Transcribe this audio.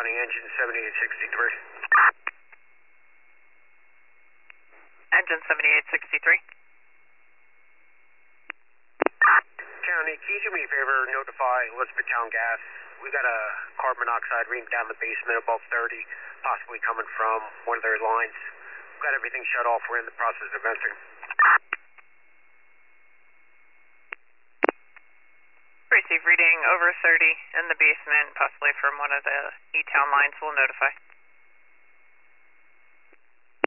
County, engine 7863. Engine 7863. County, can you do me a favor, notify Elizabethtown Gas? We got a carbon monoxide reading down the basement above 30, possibly coming from one of their lines. We've got everything shut off. We're in the process of venting. Receive reading over 30 in the basement, possibly from one of the E-Town lines. We'll notify.